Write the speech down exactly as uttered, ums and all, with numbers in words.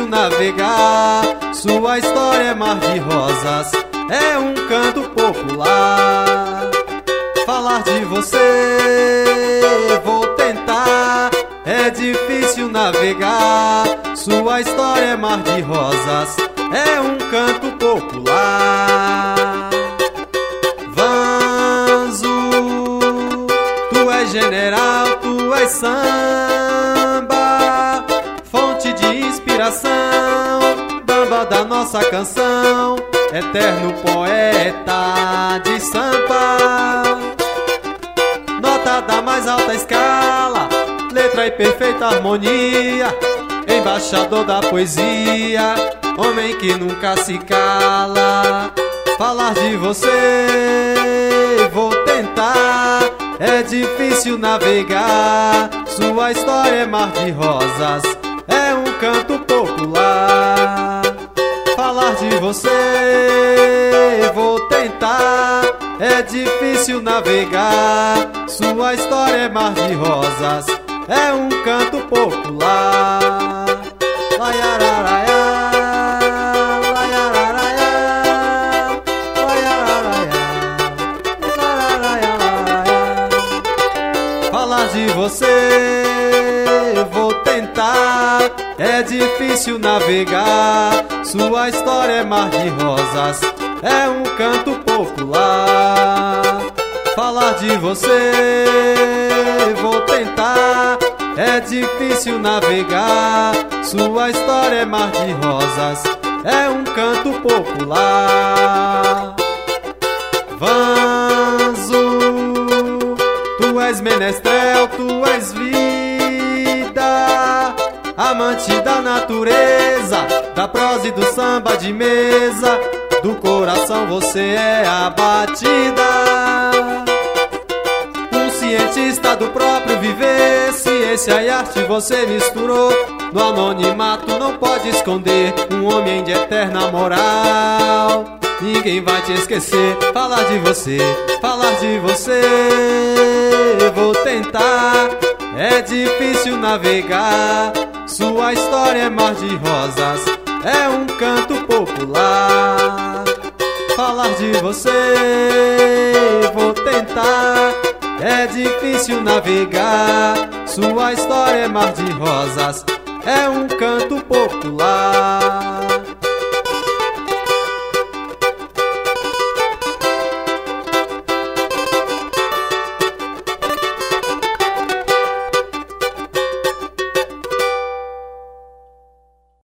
difícil navegar, sua história é mar de rosas, é um canto popular. Falar de você, vou tentar, é difícil navegar, sua história é mar de rosas, é um canto popular. Vanzo, tu és general, tu és samba, fonte de inspiração, bamba da nossa canção, eterno poeta de Sampa. Nota da mais alta escala, letra e perfeita harmonia, embaixador da poesia, homem que nunca se cala. Falar de você, vou tentar, é difícil navegar, sua história é mar de rosas, é um canto popular. Falar de você, vou tentar, é difícil navegar, sua história é mar de rosas, é um canto popular. Laiararaiá, laiararaiá, laiararaiá, laiararaiá. Falar de você, vou tentar, é difícil navegar, sua história é mar de rosas, é um canto popular. Falar de você, vou tentar, é difícil navegar, sua história é mar de rosas, é um canto popular. Vanzo, tu és menestrel, tu és vida, amante da natureza, da prosa e do samba de mesa, do coração você é a batida. Um cientista do próprio viver, ciência e arte você misturou, no anonimato não pode esconder, um homem de eterna moral. Ninguém vai te esquecer, falar de você, falar de você, vou tentar, é difícil navegar, sua história é mar de rosas, é um canto popular. Falar de você, vou tentar, é difícil navegar, sua história é mar de rosas, é um canto popular.